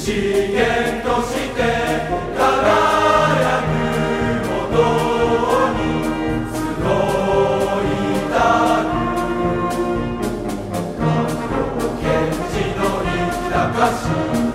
資源として輝くものに集いたく、環境検事の生きたかし